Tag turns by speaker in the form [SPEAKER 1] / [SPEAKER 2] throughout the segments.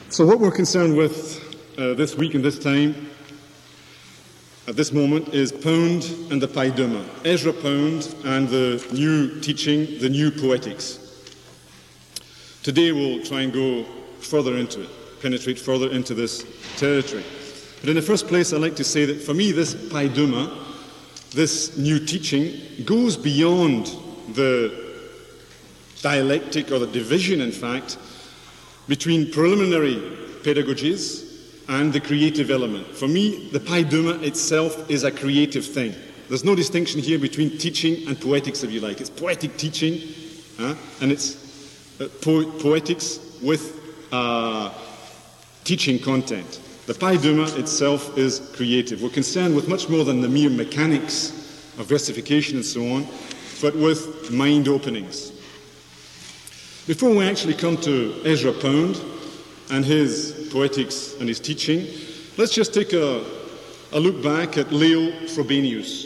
[SPEAKER 1] So what we're concerned with this week and this time, at this moment, is Pound and the Païduma, Ezra Pound and the new teaching, the new poetics. Today we'll try and go further into it, penetrate further into this territory. But in the first place, I'd like to say that for me, this Païduma, this new teaching, goes beyond the dialectic, or the division, in fact, between preliminary pedagogies and the creative element. For me, the Païduma itself is a creative thing. There's no distinction here between teaching and poetics, if you like. It's poetic teaching, and it's poetics with teaching content. The Païduma itself is creative. We're concerned with much more than the mere mechanics of versification and so on, but with mind openings. Before we actually come to Ezra Pound and his poetics and his teaching, let's just take a look back at Leo Frobenius,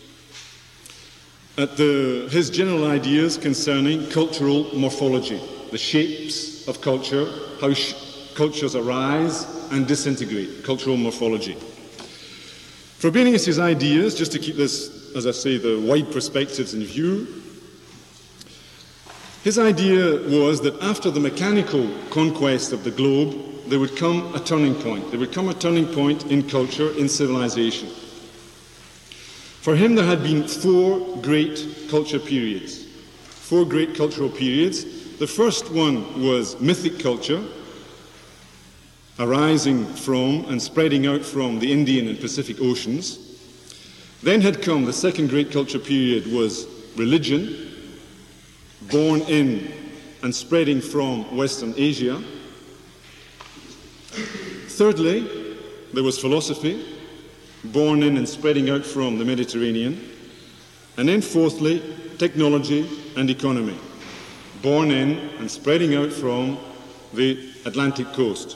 [SPEAKER 1] at his general ideas concerning cultural morphology, the shapes of culture, how cultures arise and disintegrate, cultural morphology. Frobenius' ideas, just to keep this, as I say, the wide perspectives in view, his idea was that after the mechanical conquest of the globe, there would come a turning point. There would come a turning point in culture, in civilization. For him, there had been four great culture periods, four great cultural periods. The first one was mythic culture, arising from and spreading out from the Indian and Pacific Oceans. Then had come the second great culture period was religion, born in and spreading from Western Asia. Thirdly, there was philosophy, born in and spreading out from the Mediterranean. And then fourthly, technology and economy, born in and spreading out from the Atlantic coast.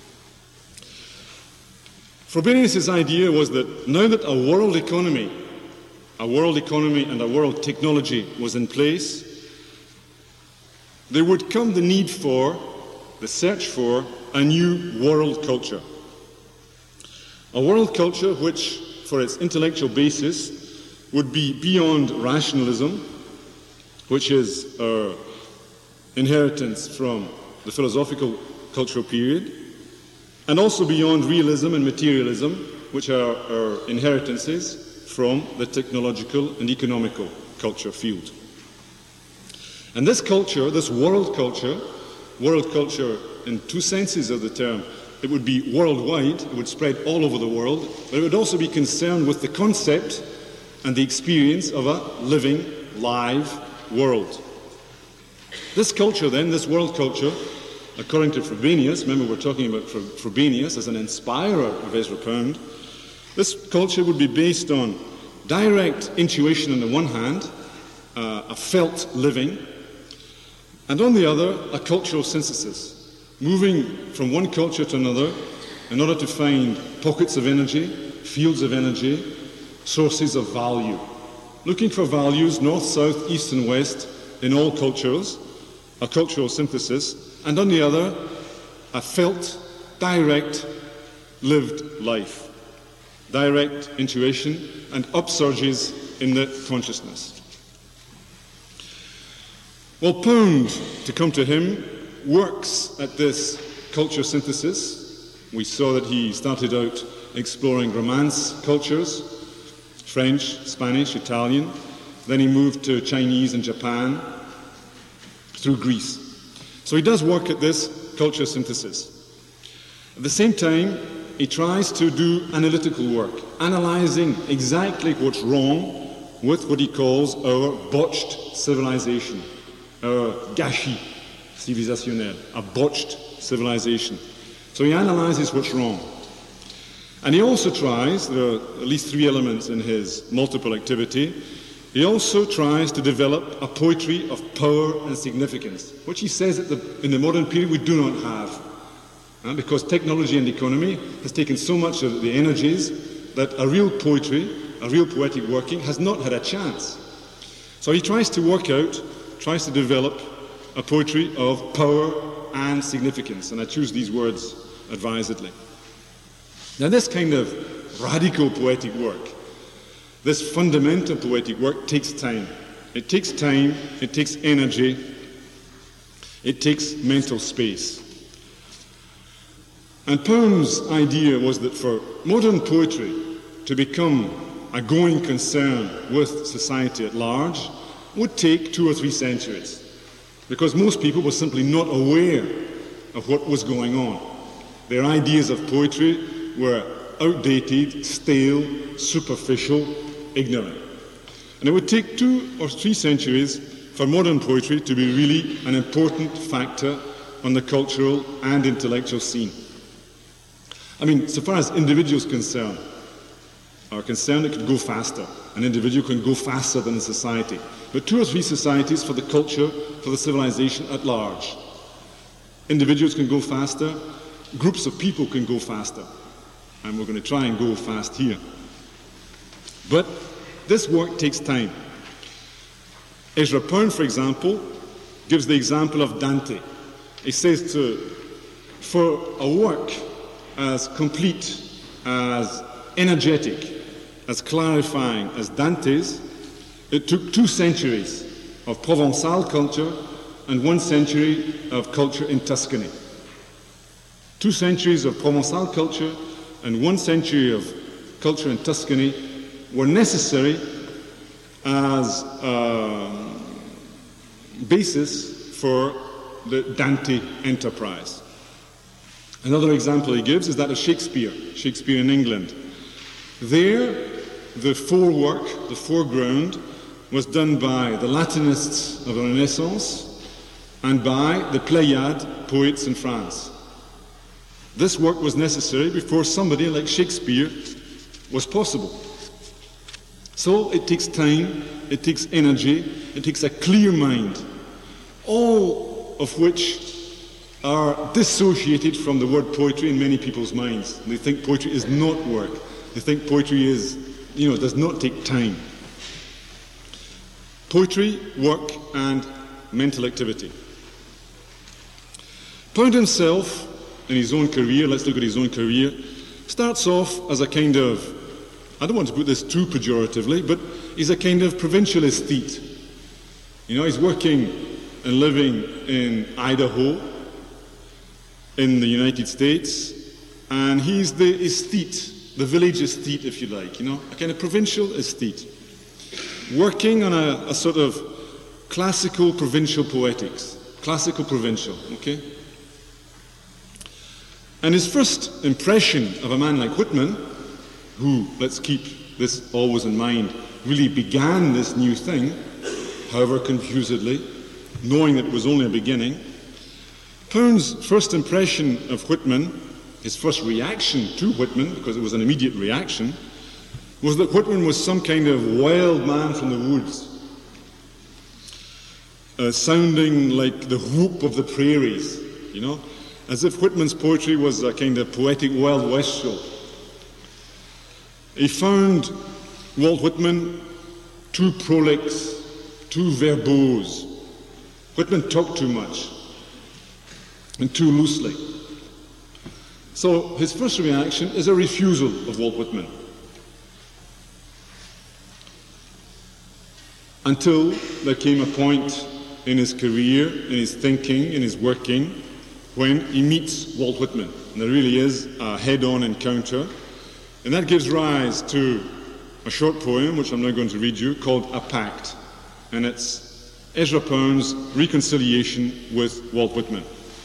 [SPEAKER 1] Frobenius' idea was that now that a world economy and a world technology was in place, there would come the need for, the search for, a new world culture. A world culture which, for its intellectual basis, would be beyond rationalism, which is our inheritance from the philosophical cultural period, and also beyond realism and materialism, which are our inheritances from the technological and economical culture field. And this culture, this world culture in two senses of the term, it would be worldwide, it would spread all over the world, but it would also be concerned with the concept and the experience of a living, live world. This culture then, this world culture, according to Frobenius, remember we're talking about Frobenius as an inspirer of Ezra Pound, this culture would be based on direct intuition on the one hand, a felt living, and on the other, a cultural synthesis, moving from one culture to another in order to find pockets of energy, fields of energy, sources of value. Looking for values, north, south, east and west, in all cultures, a cultural synthesis, and on the other, a felt, direct, lived life, direct intuition and upsurges in the consciousness. Well, Pound, to come to him, works at this culture synthesis. We saw that he started out exploring Romance cultures, French, Spanish, Italian. Then he moved to Chinese and Japan through Greece. So he does work at this culture synthesis. At the same time, he tries to do analytical work, analyzing exactly what's wrong with what he calls our botched civilization. Our gâchis civilisationnel, a botched civilization. So he analyzes what's wrong. And he also tries, there are at least three elements in his multiple activity, he also tries to develop a poetry of power and significance, which he says in the modern period we do not have. Because technology and economy has taken so much of the energies that a real poetry, a real poetic working has not had a chance. So he tries to develop a poetry of power and significance, and I choose these words advisedly. Now, this kind of radical poetic work, this fundamental poetic work takes time. It takes time, it takes energy, it takes mental space. And Pound's idea was that for modern poetry to become a going concern with society at large would take 2 or 3 centuries, because most people were simply not aware of what was going on. Their ideas of poetry were outdated, stale, superficial, ignorant. And it would take 2 or 3 centuries for modern poetry to be really an important factor on the cultural and intellectual scene. I mean, so far as individuals are concerned, it could go faster. An individual can go faster than a society. But 2 or 3 societies for the culture, for the civilization at large. Individuals can go faster, groups of people can go faster. And we're going to try and go fast here. But this work takes time. Ezra Pound, for example, gives the example of Dante. He says for a work as complete, as energetic, as clarifying as Dante's, it took 2 centuries of Provençal culture and 1 century of culture in Tuscany. 2 centuries of Provençal culture and 1 century of culture in Tuscany were necessary as a basis for the Dante enterprise. Another example he gives is that of Shakespeare in England. There, the forework, the foreground, was done by the Latinists of the Renaissance and by the Pléiade poets in France. This work was necessary before somebody like Shakespeare was possible. So it takes time, it takes energy, it takes a clear mind, all of which are dissociated from the word poetry in many people's minds. They think poetry is not work. They think poetry is, does not take time. Poetry, work, and mental activity. Pound himself, in his own career, let's look at his own career, starts off as a kind of, I don't want to put this too pejoratively, but he's a kind of provincial aesthete. He's working and living in Idaho, in the United States, and he's the aesthete, the village aesthete, if you like, a kind of provincial aesthete, working on a sort of classical provincial poetics, classical provincial, okay? And his first impression of a man like Whitman, who, let's keep this always in mind, really began this new thing, however confusedly, knowing that it was only a beginning. Pound's first impression of Whitman, his first reaction to Whitman, because it was an immediate reaction, was that Whitman was some kind of wild man from the woods, sounding like the whoop of the prairies, as if Whitman's poetry was a kind of poetic Wild West show. He found Walt Whitman too prolix, too verbose. Whitman talked too much and too loosely. So his first reaction is a refusal of Walt Whitman. Until there came a point in his career, in his thinking, in his working, when he meets Walt Whitman. And there really is a head-on encounter. And that gives rise to a short poem, which I'm now going to read you, called A Pact. And it's Ezra Pound's reconciliation with Walt Whitman.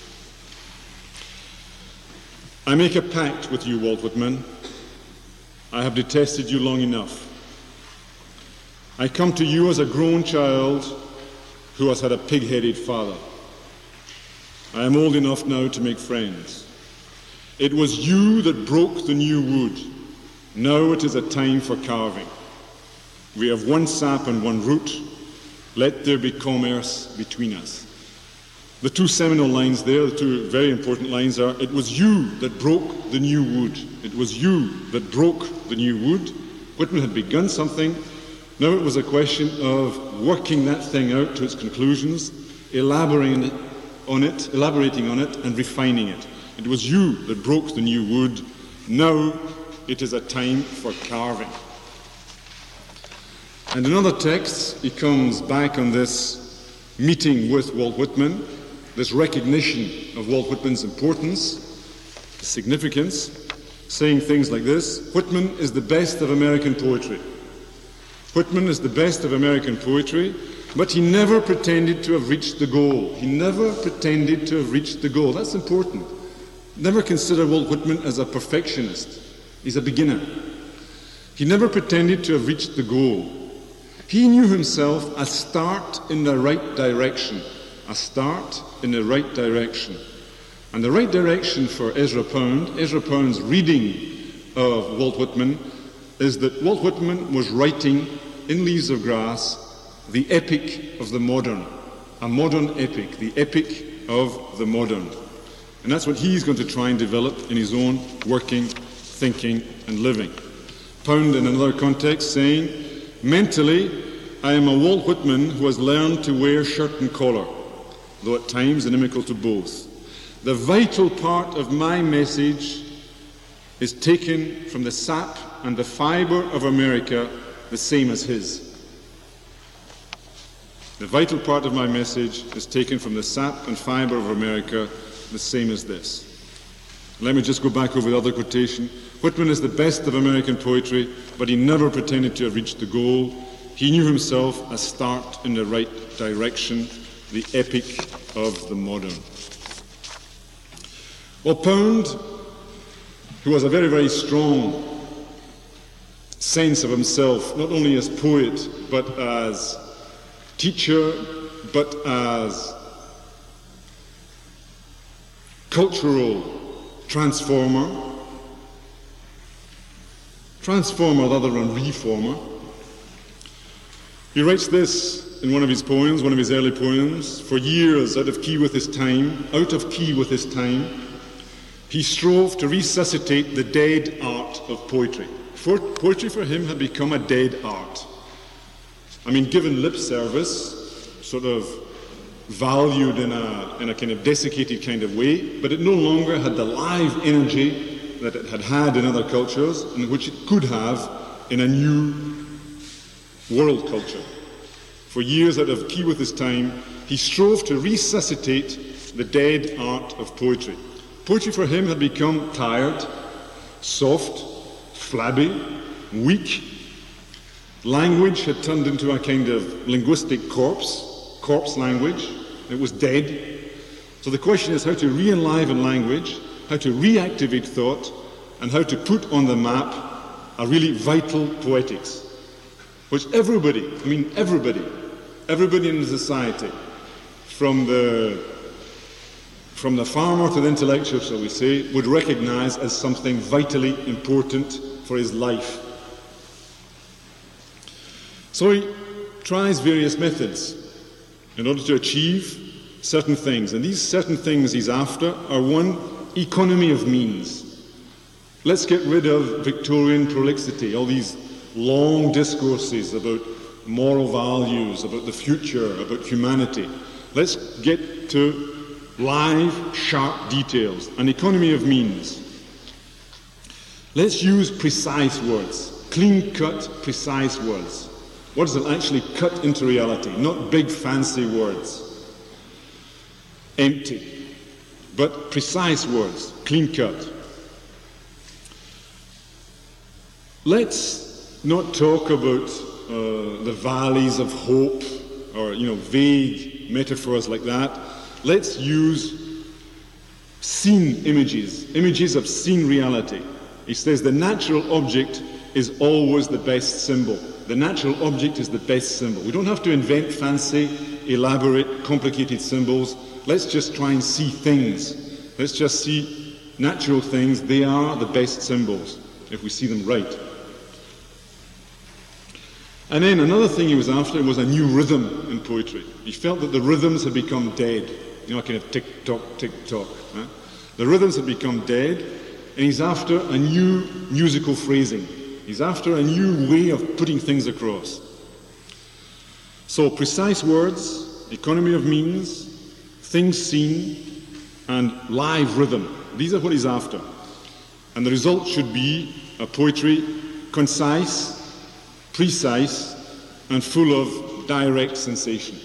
[SPEAKER 1] I make a pact with you, Walt Whitman. I have detested you long enough. I come to you as a grown child who has had a pig-headed father. I am old enough now to make friends. It was you that broke the new wood. Now it is a time for carving. We have one sap and one root. Let there be commerce between us. The 2 seminal lines there, the 2 very important lines are, it was you that broke the new wood. It was you that broke the new wood. Whitman had begun something. Now it was a question of working that thing out to its conclusions, elaborating on it, elaborating on it, and refining it. It was you that broke the new wood. Now it is a time for carving. And in other texts, he comes back on this meeting with Walt Whitman, this recognition of Walt Whitman's importance, significance, saying things like this: Whitman is the best of American poetry. Whitman is the best of American poetry, but he never pretended to have reached the goal. He never pretended to have reached the goal. That's important. Never consider Walt Whitman as a perfectionist. He's a beginner. He never pretended to have reached the goal. He knew himself a start in the right direction. A start in the right direction. And the right direction for Ezra Pound's reading of Walt Whitman is that Walt Whitman was writing in Leaves of Grass the epic of the modern, a modern epic, the epic of the modern. And that's what he's going to try and develop in his own working, thinking, and living. Pound, in another context, saying, mentally, I am a Walt Whitman who has learned to wear shirt and collar, though at times inimical to both. The vital part of my message is taken from the sap and the fibre of America, the same as his. The vital part of my message is taken from the sap and fibre of America, the same as this. Let me just go back over the other quotation. Whitman is the best of American poetry, but he never pretended to have reached the goal. He knew himself a start in the right direction, the epic of the modern. Well, Pound, who has a very, very strong sense of himself, not only as poet, but as teacher, but as cultural transformer rather than reformer. He writes this in one of his poems, one of his early poems: for years out of key with his time, he strove to resuscitate the dead art of poetry. Poetry for him had become a dead art. I mean, given lip service, sort of valued in a kind of desiccated kind of way, but it no longer had the live energy that it had had in other cultures, and which it could have in a new world culture. For years out of key with his time, he strove to resuscitate the dead art of poetry. Poetry for him had become tired, soft, flabby, weak. Language had turned into a kind of linguistic corpse language. It was dead. So the question is how to re-enliven language, how to reactivate thought, and how to put on the map a really vital poetics, which everybody in society, from the farmer to the intellectual, shall we say, would recognize as something vitally important for his life. So he tries various methods in order to achieve certain things. And these certain things he's after are: one, economy of means. Let's get rid of Victorian prolixity, all these long discourses about moral values, about the future, about humanity. Let's get to live, sharp details, an economy of means. Let's use precise words, clean-cut, precise words. What does it actually cut into reality? Not big, fancy words, empty, but precise words, clean-cut. Let's not talk about the valleys of hope or, vague metaphors like that. Let's use seen images of seen reality. He says the natural object is always the best symbol. The natural object is the best symbol. We don't have to invent fancy, elaborate, complicated symbols. Let's just try and see things. Let's just see natural things. They are the best symbols if we see them right. And then another thing he was after was a new rhythm in poetry. He felt that the rhythms had become dead. Kind of tick-tock, tick-tock. Right? The rhythms had become dead, and he's after a new musical phrasing. He's after a new way of putting things across. So precise words, economy of means, things seen, and live rhythm. These are what he's after. And the result should be a poetry concise, precise, and full of direct sensation.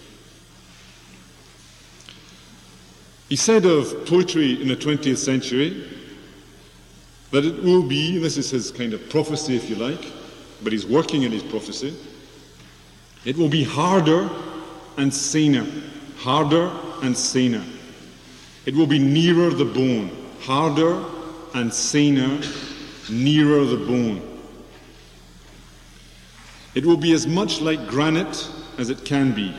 [SPEAKER 1] He said of poetry in the 20th century that it will be, and this is his kind of prophecy if you like, but he's working in his prophecy, it will be harder and saner, harder and saner. It will be nearer the bone, harder and saner, nearer the bone. It will be as much like granite as it can be.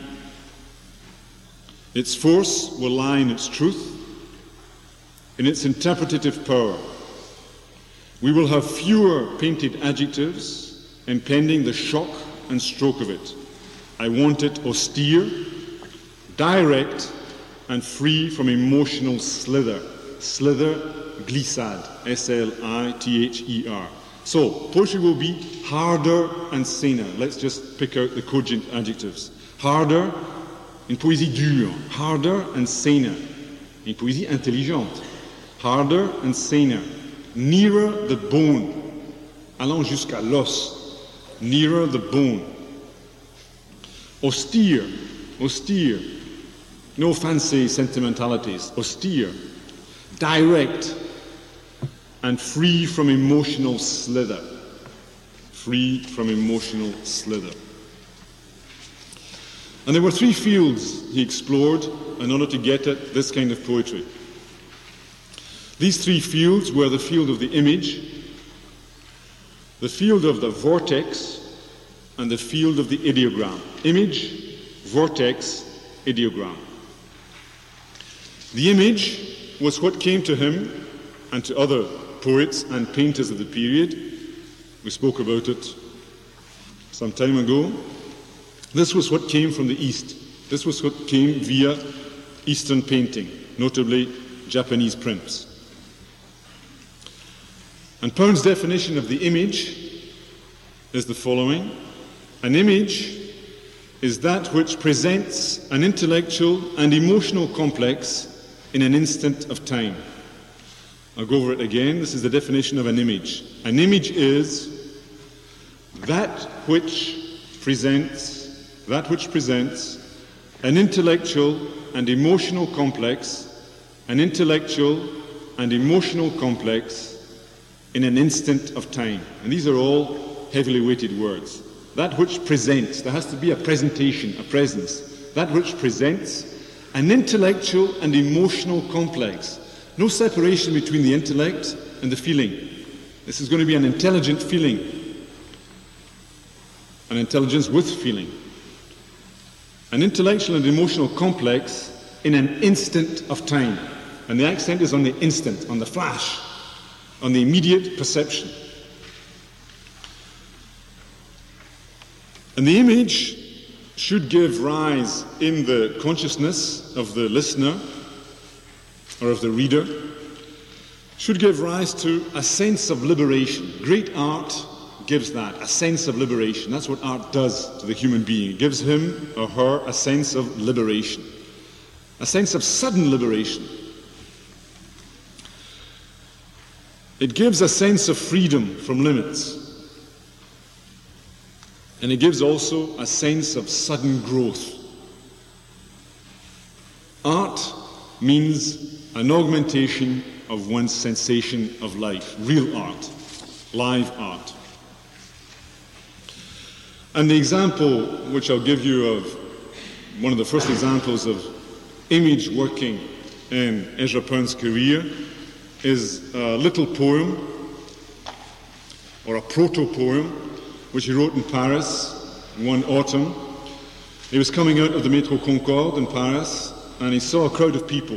[SPEAKER 1] Its force will lie in its truth, in its interpretative power. We will have fewer painted adjectives impending the shock and stroke of it. I want it austere, direct, and free from emotional slither. Slither, glissade, S-L-I-T-H-E-R. So, poetry will be harder and saner. Let's just pick out the cogent adjectives. Harder, une poésie dure. Harder and saner. Une poésie intelligente. Harder and saner. Nearer the bone. Allant jusqu'à l'os. Nearer the bone. Austere. Austere. No fancy sentimentalities. Austere. Direct. And free from emotional slither. Free from emotional slither. And there were three fields he explored in order to get at this kind of poetry. These three fields were the field of the image, the field of the vortex, and the field of the ideogram. Image, vortex, ideogram. The image was what came to him and to other poets and painters of the period. We spoke about it some time ago. This was what came from the East. This was what came via Eastern painting, notably Japanese prints. And Pound's definition of the image is the following. An image is that which presents an intellectual and emotional complex in an instant of time. I'll go over it again. This is the definition of an image. An image is that which presents an intellectual and emotional complex, in an instant of time. And these are all heavily weighted words. That which presents, there has to be a presentation, a presence. That which presents an intellectual and emotional complex. No separation between the intellect and the feeling. This is going to be an intelligent feeling. An intelligence with feeling. An intellectual and emotional complex in an instant of time. And the accent is on the instant, on the flash, on the immediate perception. And the image should give rise in the consciousness of the listener or of the reader, should give rise to a sense of liberation. Great art gives that, a sense of liberation. That's what art does to the human being. It gives him or her a sense of liberation, a sense of sudden liberation. It gives a sense of freedom from limits. And it gives also a sense of sudden growth. Art means an augmentation of one's sensation of life. Real art, live art. And the example which I'll give you of one of the first examples of image working in Ezra Pound's career is a little poem, or a proto-poem, which he wrote in Paris one autumn. He was coming out of the Métro Concorde in Paris, and he saw a crowd of people.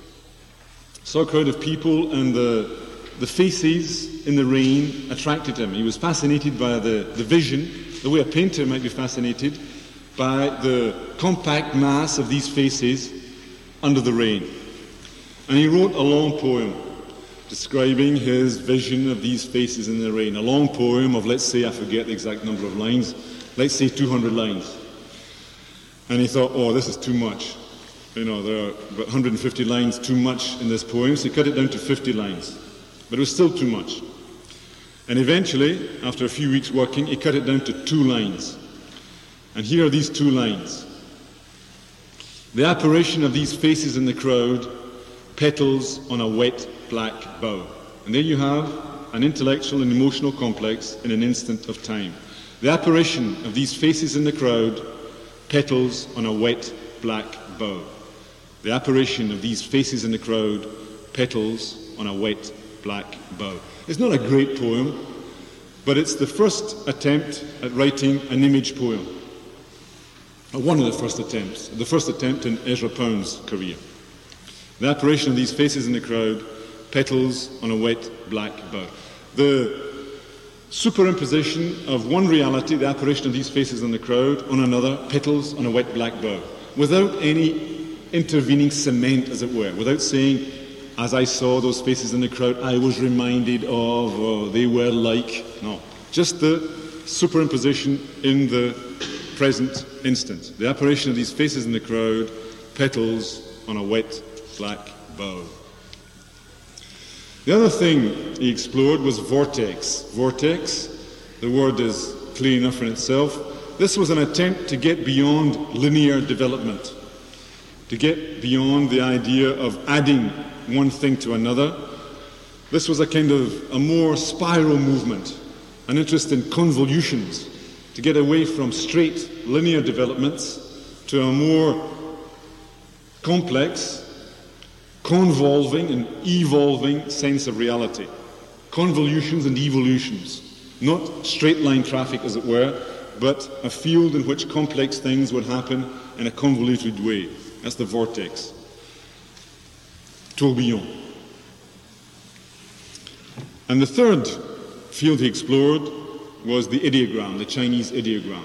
[SPEAKER 1] And the faces in the rain attracted him. He was fascinated by the vision, the way a painter might be fascinated by the compact mass of these faces under the rain. And he wrote a long poem describing his vision of these faces in the rain. A long poem of, let's say, I forget the exact number of lines, let's say 200 lines. And he thought, oh, this is too much. there are about 150 lines too much in this poem, so he cut it down to 50 lines. But it was still too much. And eventually, after a few weeks working, he cut it down to 2 lines. And here are these 2 lines. The apparition of these faces in the crowd, petals on a wet black bough. And there you have an intellectual and emotional complex in an instant of time. The apparition of these faces in the crowd, petals on a wet black bough. The apparition of these faces in the crowd, petals on a wet black bough. It's not a great poem, but it's the first attempt at writing an image poem. One of the first attempts. The first attempt in Ezra Pound's career. The apparition of these faces in the crowd, petals on a wet black bough. The superimposition of one reality, the apparition of these faces in the crowd, on another, petals on a wet black bough, without any intervening cement, as it were, without saying, as I saw those faces in the crowd, I was reminded of, or they were like. No, just the superimposition in the present instant. The apparition of these faces in the crowd, petals on a wet black bough. The other thing he explored was vortex. Vortex, the word is clear enough in itself. This was an attempt to get beyond linear development, to get beyond the idea of adding one thing to another. This was a more spiral movement, an interest in convolutions, to get away from straight linear developments to a more complex, convolving and evolving sense of reality. Convolutions and evolutions. Not straight line traffic, as it were, but a field in which complex things would happen in a convoluted way. That's the vortex. Tourbillon. And the third field he explored was the ideogram, the Chinese ideogram.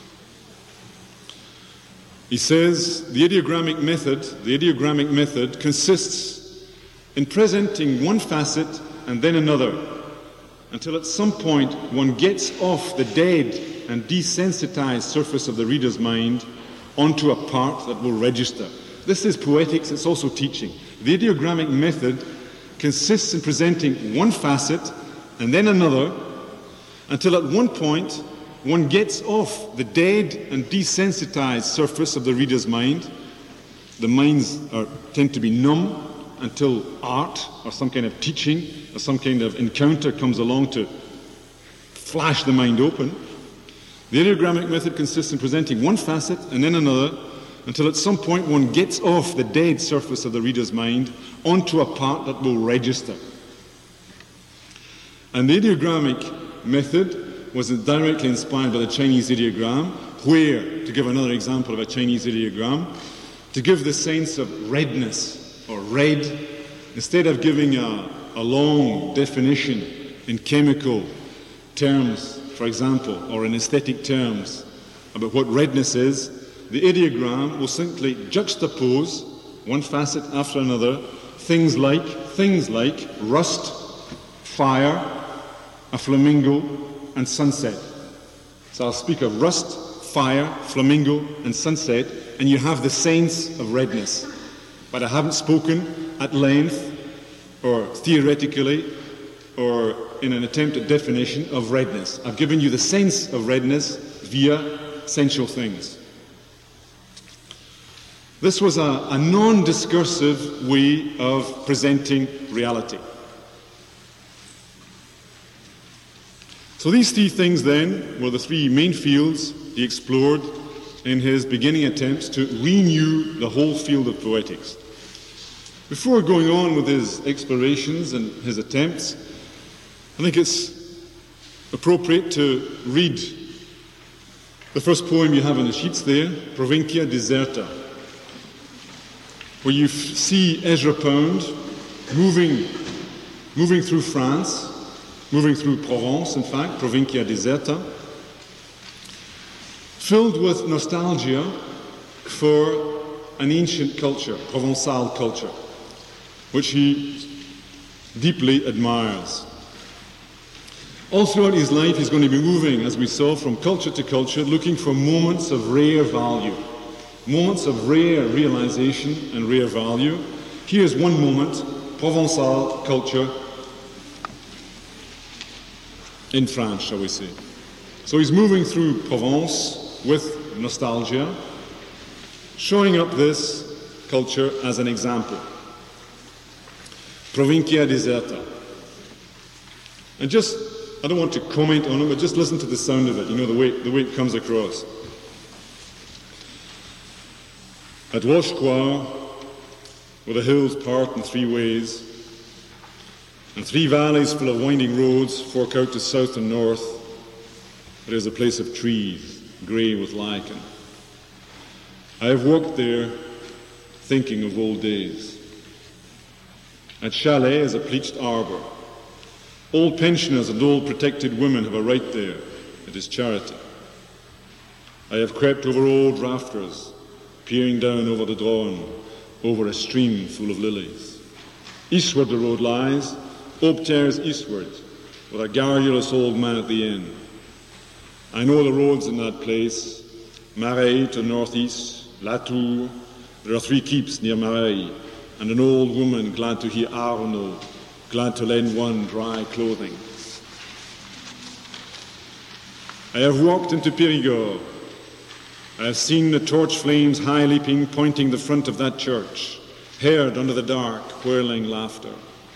[SPEAKER 1] He says the ideogrammic method consists in presenting one facet and then another, until at some point one gets off the dead and desensitized surface of the reader's mind onto a part that will register. This is poetics, it's also teaching. The ideogrammic method consists in presenting one facet and then another, until at one point one gets off the dead and desensitized surface of the reader's mind. The minds tend to be numb until art or some kind of teaching or some kind of encounter comes along to flash the mind open. The ideogrammic method consists in presenting one facet and then another, until at some point one gets off the dead surface of the reader's mind onto a part that will register. And the ideogrammic method was directly inspired by the Chinese ideogram, where, to give another example of a Chinese ideogram, to give the sense of redness or red, instead of giving a long definition in chemical terms, for example, or in aesthetic terms about what redness is, the ideogram will simply juxtapose one facet after another, things like rust, fire, a flamingo, and sunset. So I'll speak of rust, fire, flamingo, and sunset, and you have the sense of redness. But I haven't spoken at length, or theoretically, or in an attempt at definition of redness. I've given you the sense of redness via sensual things. This was a non-discursive way of presenting reality. So these 3 things then were the 3 main fields he explored in his beginning attempts to renew the whole field of poetics. Before going on with his explorations and his attempts, I think it's appropriate to read the first poem you have on the sheets there, Provincia Deserta, where you see Ezra Pound moving through France, moving through Provence, in fact, Provincia Deserta, filled with nostalgia for an ancient culture, Provençal culture, which he deeply admires. All throughout his life, he's going to be moving, as we saw, from culture to culture, looking for moments of rare value, moments of rare realization and rare value. Here's one moment, Provençal culture in France, shall we say. So he's moving through Provence with nostalgia, showing up this culture as an example. Provincia deserta. And just, I don't want to comment on it, but just listen to the sound of it, you know, the way it comes across. At Rochecourt, where the hills part in three ways, and three valleys full of winding roads fork out to south and north, there is a place of trees, grey with lichen. I have walked there thinking of old days. At Chalais is a pleached arbour. Old pensioners and old protected women have a right there. It is charity. I have crept over old rafters, peering down over the Dronne, over a stream full of lilies. Eastward the road lies, Aubetiers eastward, with a garrulous old man at the end. I know the roads in that place, Marais to northeast, La Tour. There are three keeps near Marais, and an old woman glad to hear Arnaud, glad to lend one dry clothing. I have walked into Périgord. I have seen the torch flames high leaping, pointing the front of that church, heard under the dark, whirling laughter.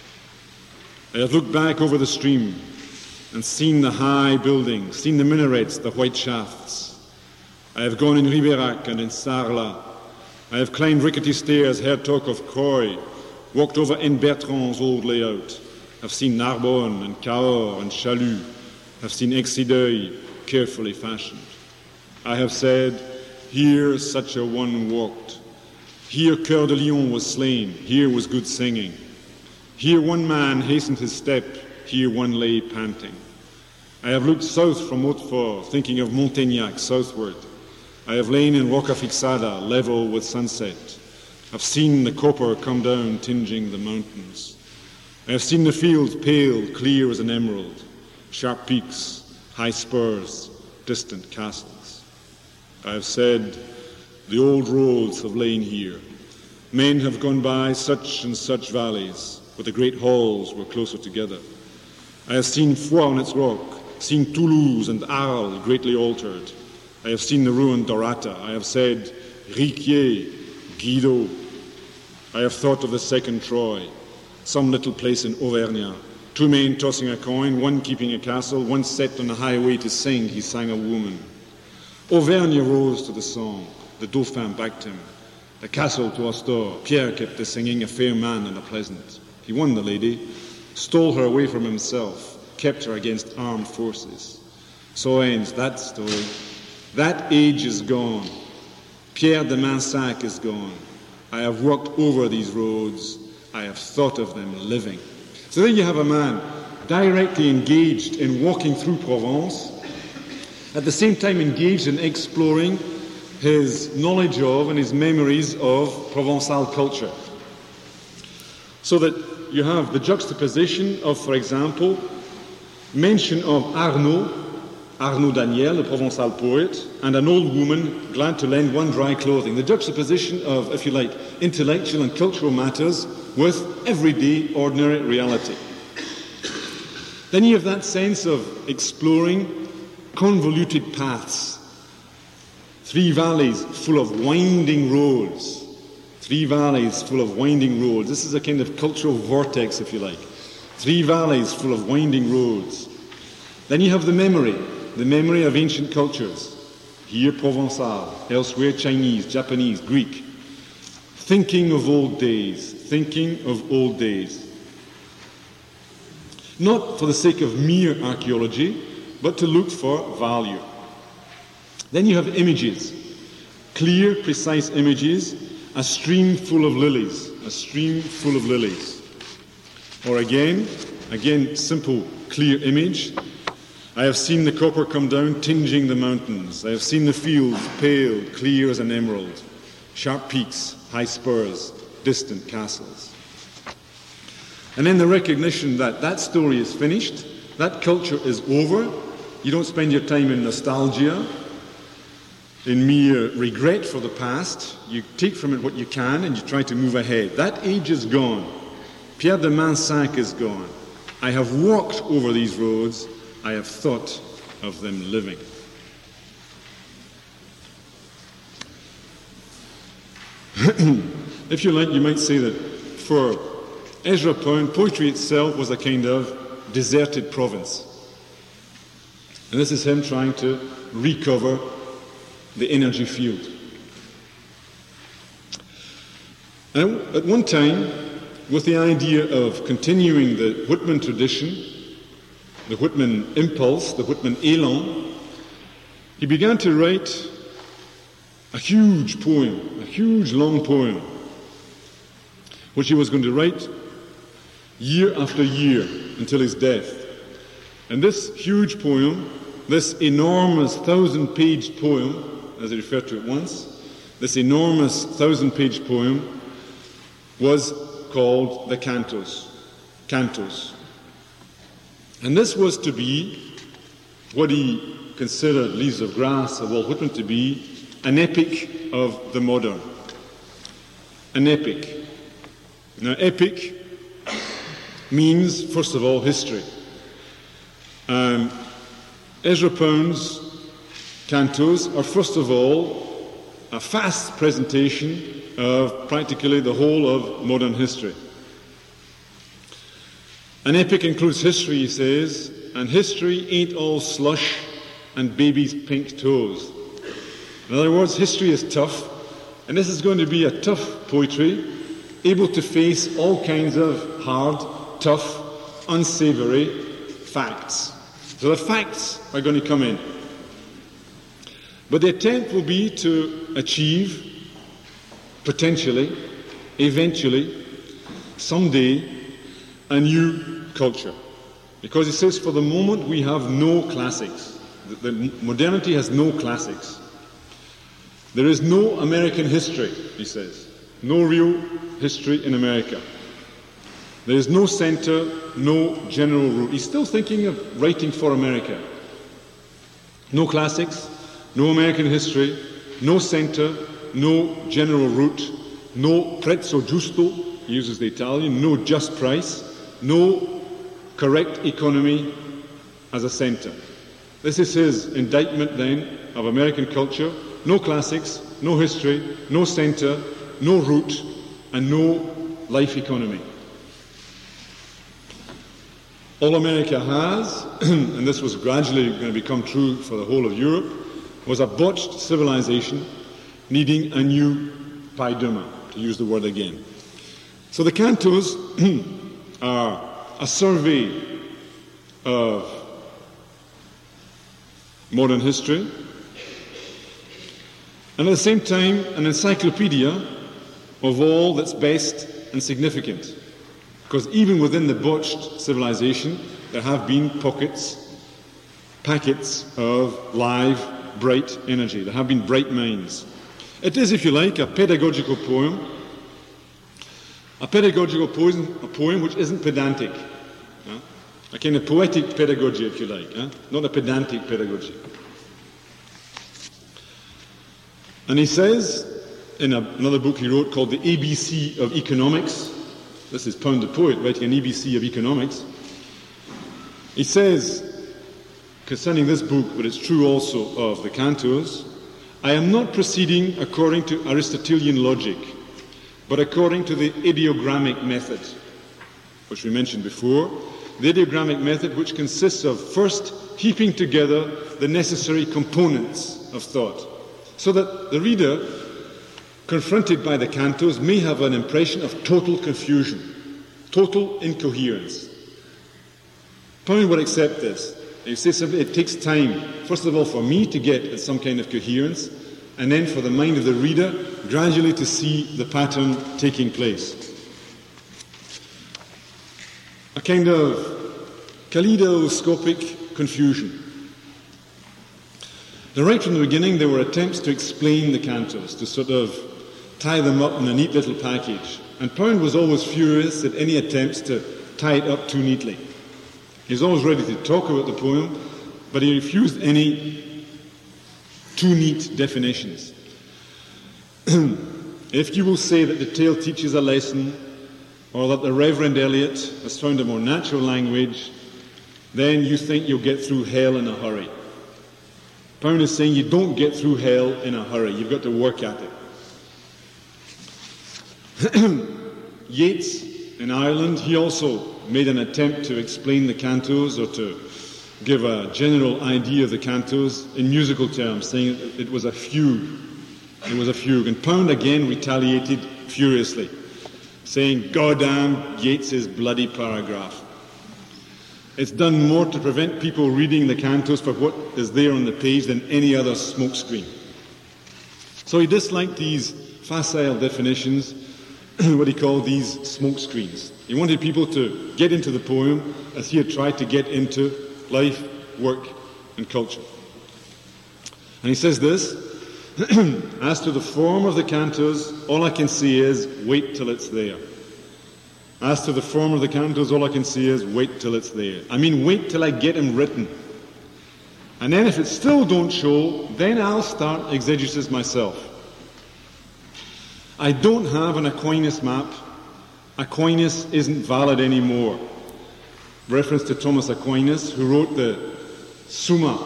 [SPEAKER 1] I have looked back over the stream and seen the high buildings, seen the minarets, the white shafts. I have gone in Ribérac and in Sarlat. I have climbed rickety stairs, heard talk of Croy, walked over in Bertrand's old layout. I've seen Narbonne and Cahors and Chalut. I've seen Exideuil, carefully fashioned. I have said, here such a one walked. Here Coeur de Lion was slain. Here was good singing. Here one man hastened his step. Here one lay panting. I have looked south from Hautefort, thinking of Montaignac southward. I have lain in Roccafixada, level with sunset. I've seen the copper come down, tinging the mountains. I have seen the fields pale, clear as an emerald, sharp peaks, high spurs, distant castles. I have said, the old roads have lain here. Men have gone by such and such valleys, but the great halls were closer together. I have seen Foix on its rock, seen Toulouse and Arles greatly altered. I have seen the ruined Dorata. I have said, Riquier, Guido. I have thought of the second Troy, some little place in Auvergne. Two men tossing a coin, one keeping a castle, one set on the highway to sing, he sang a woman. Auvergne rose to the song. The Dauphin backed him. The castle to Astor. Pierre kept the singing, a fair man and a pleasant. He won the lady, stole her away from himself, kept her against armed forces. So ends that story. That age is gone. Pierre de Mansac is gone. I have walked over these roads. I have thought of them living. So there you have a man directly engaged in walking through Provence, at the same time engaged in exploring his knowledge of and his memories of Provençal culture. So that you have the juxtaposition of, for example, mention of Arnaud Daniel, the Provençal poet, and an old woman glad to lend one dry clothing. The juxtaposition of, if you like, intellectual and cultural matters with everyday, ordinary reality. Then you have that sense of exploring convoluted paths, three valleys full of winding roads. Three valleys full of winding roads. This is a kind of cultural vortex, if you like. Three valleys full of winding roads. Then you have the memory of ancient cultures. Here Provençal, elsewhere Chinese, Japanese, Greek. Thinking of old days, thinking of old days. Not for the sake of mere archaeology, but to look for value. Then you have images, clear, precise images, a stream full of lilies, a stream full of lilies. Or again, simple, clear image. I have seen the copper come down, tinging the mountains. I have seen the fields pale, clear as an emerald, sharp peaks, high spurs, distant castles. And then the recognition that that story is finished, that culture is over. You don't spend your time in nostalgia. in mere regret for the past. You take from it what you can and you try to move ahead. That age is gone. Pierre de Mansac is gone. I have walked over these roads. I have thought of them living. If you like, you might say that for Ezra Pound, poetry itself was a kind of deserted province. And this is him trying to recover the energy field. And at one time, with the idea of continuing the Whitman tradition, the Whitman impulse, the Whitman élan, he began to write a huge poem, a huge long poem, which he was going to write year after year until his death. And this huge poem, this enormous 1,000-page poem, as I referred to it once, this enormous 1,000-page poem was called the Cantos. Cantos. And this was to be what he considered Leaves of Grass of Walt Whitman to be an epic of the modern. An epic. Now, epic means, first of all, history. Ezra Pound's cantos are, first of all, a fast presentation of practically the whole of modern history. An epic includes history, he says, and history ain't all slush and baby's pink toes. In other words, history is tough, and this is going to be a tough poetry, able to face all kinds of hard, tough, unsavory facts. So the facts are going to come in. But the attempt will be to achieve, potentially, eventually, someday, a new culture. Because he says, for the moment, we have no classics. The modernity has no classics. There is no American history, he says. No real history in America. There is no center, no general route. He's still thinking of writing for America. No classics, no American history, no center, no general route, no prezzo giusto, he uses the Italian, no just price, no correct economy as a center. This is his indictment then of American culture. No classics, no history, no center, no route, and no life economy. All America has, and this was gradually going to become true for the whole of Europe, was a botched civilization needing a new païdema, to use the word again. So the cantos are a survey of modern history, and at the same time an encyclopedia of all that's best and significant. Because even within the botched civilization, there have been packets of live, bright energy. There have been bright minds. It is, if you like, a pedagogical poem. A pedagogical poem, a poem which isn't pedantic. A kind of poetic pedagogy, if you like. Not a pedantic pedagogy. And he says, in another book he wrote called The ABC of Economics, this is Pound the poet writing an ABC of economics, he says, concerning this book, but it's true also of the cantos, I am not proceeding according to Aristotelian logic, but according to the ideogrammic method, which we mentioned before, the ideogrammic method which consists of first heaping together the necessary components of thought, so that the reader, confronted by the cantos, may have an impression of total confusion, total incoherence. Pound would accept this. He says simply it takes time, first of all, for me to get at some kind of coherence, and then for the mind of the reader gradually to see the pattern taking place. A kind of kaleidoscopic confusion. Now, right from the beginning, there were attempts to explain the cantos, to sort of tie them up in a neat little package. And Pound was always furious at any attempts to tie it up too neatly. He was always ready to talk about the poem, but he refused any two neat definitions. If you will say that the tale teaches a lesson, or that the Reverend Eliot has found a more natural language, then you think you'll get through hell in a hurry. Pound is saying you don't get through hell in a hurry. You've got to work at it. Yeats in Ireland, he also made an attempt to explain the cantos or to give a general idea of the cantos in musical terms, saying it was a fugue. It was a fugue. And Pound again retaliated furiously, saying, "Goddamn Yeats's bloody paragraph. It's done more to prevent people reading the cantos for what is there on the page than any other smokescreen." So he disliked these facile definitions, what he called these smokescreens. He wanted people to get into the poem as he had tried to get into life, work, and culture. And he says this, "As to the form of the cantos, all I can say is, wait till it's there. As to the form of the cantos, all I can say is, wait till it's there. I mean, wait till I get them written. And then if it still don't show, then I'll start exegesis myself. I don't have an Aquinas map. Aquinas isn't valid anymore." Reference to Thomas Aquinas, who wrote the Summa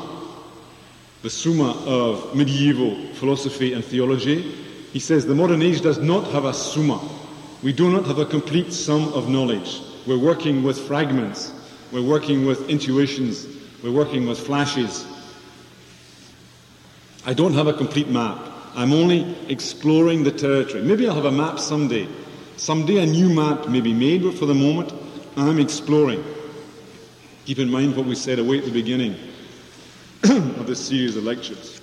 [SPEAKER 1] of medieval philosophy and theology. He says the modern age does not have a summa. We do not have a complete sum of knowledge. We're working with fragments. We're working with intuitions. We're working with flashes. I don't have a complete map. I'm only exploring the territory. Maybe I'll have a map someday. Someday a new map may be made, but for the moment, I'm exploring. Keep in mind what we said away at the beginning of this series of lectures.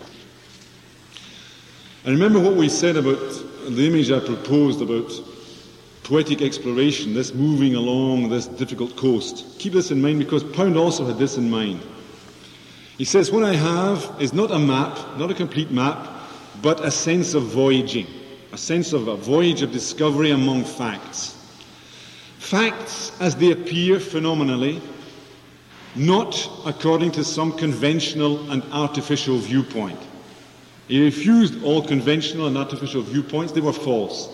[SPEAKER 1] And remember what we said about the image I proposed about poetic exploration, this moving along this difficult coast. Keep this in mind because Pound also had this in mind. He says, what I have is not a map, not a complete map, but a sense of voyaging, a sense of a voyage of discovery among facts. Facts as they appear phenomenally, not according to some conventional and artificial viewpoint. He refused all conventional and artificial viewpoints. They were false.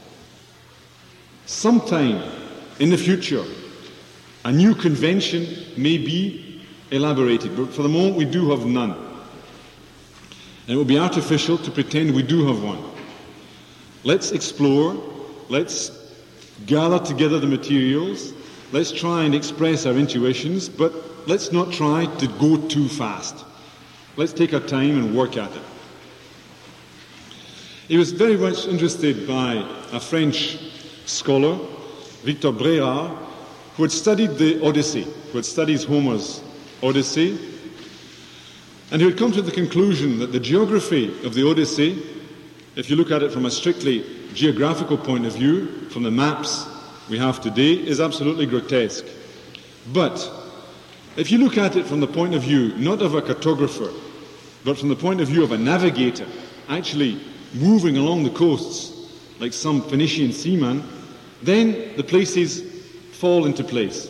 [SPEAKER 1] Sometime in the future, a new convention may be elaborated, but for the moment we do have none. And it would be artificial to pretend we do have one. Let's explore, let's gather together the materials, let's try and express our intuitions, but let's not try to go too fast. Let's take our time and work at it. He was very much interested by a French scholar, Victor Brérard, who had studied the Odyssey, who had studied Homer's Odyssey, and who had come to the conclusion that the geography of the Odyssey, if you look at it from a strictly geographical point of view, from the maps we have today, is absolutely grotesque. But if you look at it from the point of view not of a cartographer, but from the point of view of a navigator, actually moving along the coasts like some Phoenician seaman, then the places fall into place.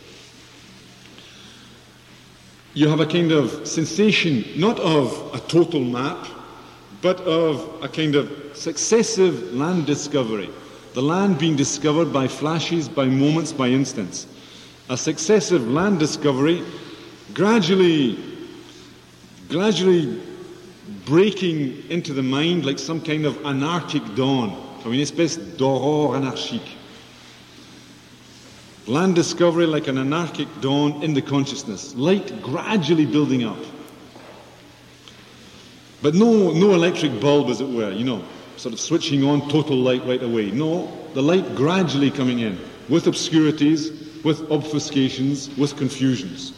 [SPEAKER 1] You have a kind of sensation, not of a total map, but of a kind of successive land discovery. The land being discovered by flashes, by moments, by instants. A successive land discovery gradually breaking into the mind like some kind of anarchic dawn, comme une espèce d'aurore anarchique. Land discovery like an anarchic dawn in the consciousness, light gradually building up. But no electric bulb, as it were, sort of switching on total light right away. No, the light gradually coming in, with obscurities, with obfuscations, with confusions.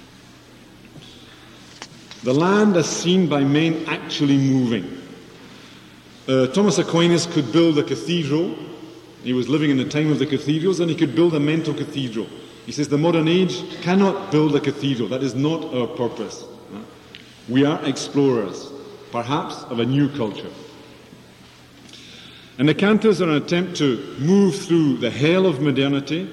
[SPEAKER 1] The land as seen by men actually moving. Thomas Aquinas could build a cathedral. He was living in the time of the cathedrals, and he could build a mental cathedral. He says the modern age cannot build a cathedral. That is not our purpose. We are explorers, perhaps of a new culture. And the cantos are an attempt to move through the hell of modernity,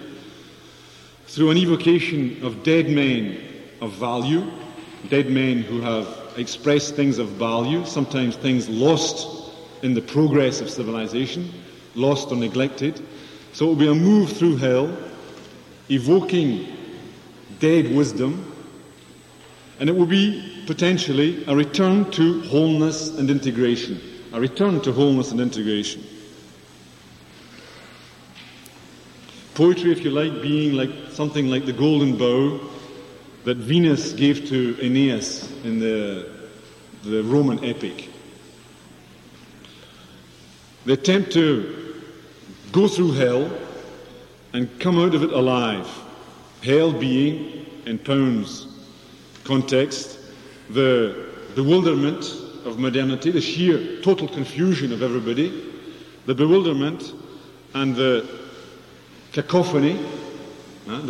[SPEAKER 1] through an evocation of dead men of value, dead men who have express things of value, sometimes things lost in the progress of civilization, lost or neglected. So it will be a move through hell, evoking dead wisdom, and it will be potentially a return to wholeness and integration. A return to wholeness and integration. Poetry, if you like, being like something like the golden bow that Venus gave to Aeneas in the Roman epic. The attempt to go through hell and come out of it alive. Hell being, in Pound's context, the bewilderment of modernity, the sheer total confusion of everybody, the bewilderment and the cacophony and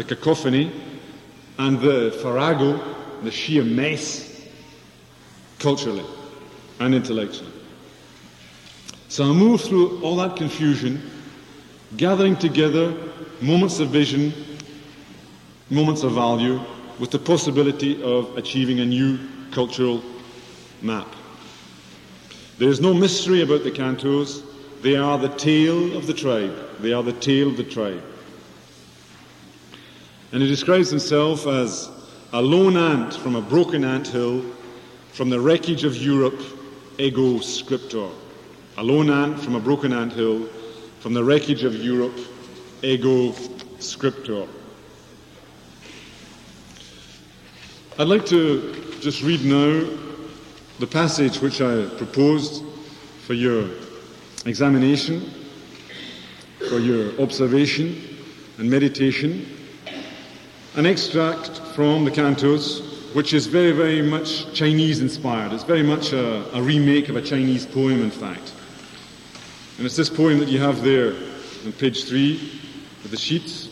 [SPEAKER 1] the farrago, the sheer mess, culturally and intellectually. So I move through all that confusion, gathering together moments of vision, moments of value, with the possibility of achieving a new cultural map. There is no mystery about the cantos. They are the tale of the tribe. They are the tale of the tribe. And he describes himself as a lone ant from a broken anthill, from the wreckage of Europe, ego scriptor. A lone ant from a broken anthill, from the wreckage of Europe, ego scriptor. I'd like to just read now the passage which I proposed for your examination, for your observation and meditation, an extract from the cantos, which is very, very much Chinese-inspired. It's very much a remake of a Chinese poem, in fact. And it's this poem that you have there on page 3 of the sheets.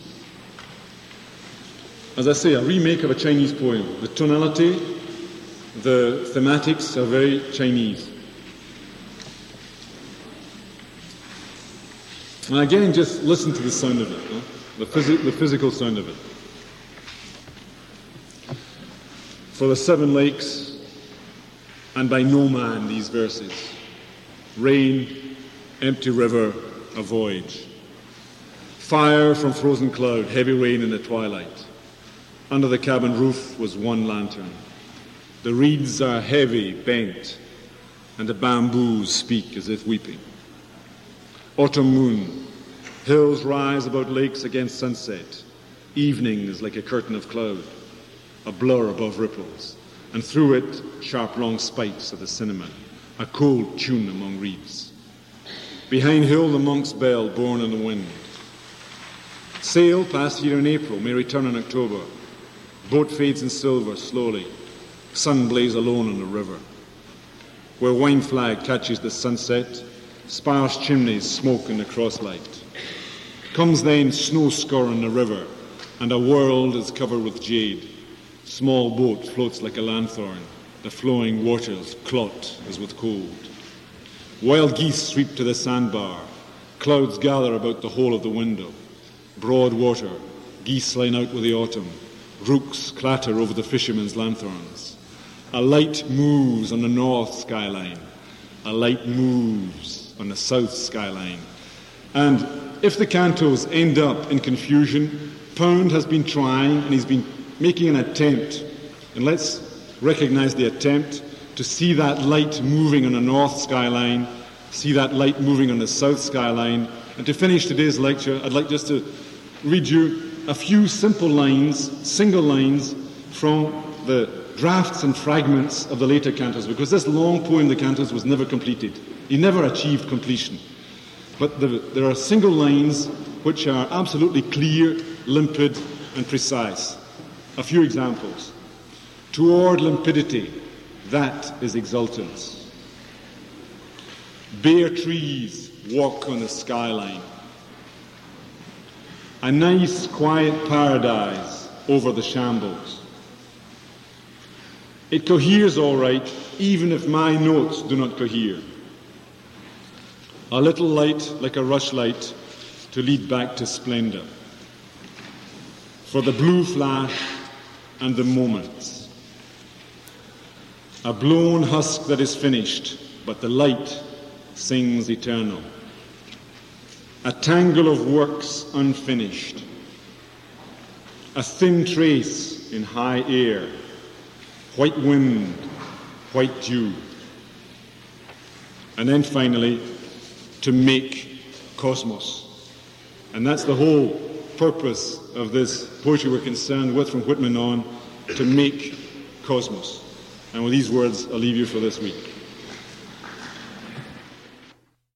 [SPEAKER 1] As I say, a remake of a Chinese poem. The tonality, the thematics are very Chinese. And again, just listen to the sound of it, the physical sound of it. For the 7 lakes, and by no man these verses. Rain, empty river, a voyage. Fire from frozen cloud, heavy rain in the twilight. Under the cabin roof was one lantern. The reeds are heavy, bent, and the bamboos speak as if weeping. Autumn moon, hills rise about lakes against sunset. Evening is like a curtain of cloud, a blur above ripples, and through it sharp long spikes of the cinnamon, a cold tune among reeds. Behind hill the monk's bell borne in the wind. Sail past here in April, may return in October. Boat fades in silver slowly, sun blaze alone on the river. Where wine flag catches the sunset, sparse chimneys smoke in the crosslight. Comes then snow score in the river, and a world is covered with jade. Small boat floats like a lanthorn, the flowing waters clot as with cold. Wild geese sweep to the sandbar, clouds gather about the hole of the window. Broad water, geese line out with the autumn, rooks clatter over the fishermen's lanthorns. A light moves on the north skyline, a light moves on the south skyline. And if the cantos end up in confusion, Pound has been trying and he's been making an attempt, and let's recognize the attempt, to see that light moving on the north skyline, see that light moving on the south skyline. And to finish today's lecture, I'd like just to read you a few simple lines, single lines, from the drafts and fragments of the later cantos, because this long poem, the cantos, was never completed. He never achieved completion. But there are single lines which are absolutely clear, limpid, and precise. A few examples. Toward limpidity, that is exultance. Bare trees walk on the skyline. A nice, quiet paradise over the shambles. It coheres all right, even if my notes do not cohere. A little light like a rushlight to lead back to splendor. For the blue flash and the moments. a blown husk that is finished, but the light sings eternal. A tangle of works unfinished, a thin trace in high air, white wind, white dew. And then finally, to make cosmos. And that's the whole purpose of this poetry we're concerned with from Whitman on, to make cosmos. And with these words, I'll leave you for this week.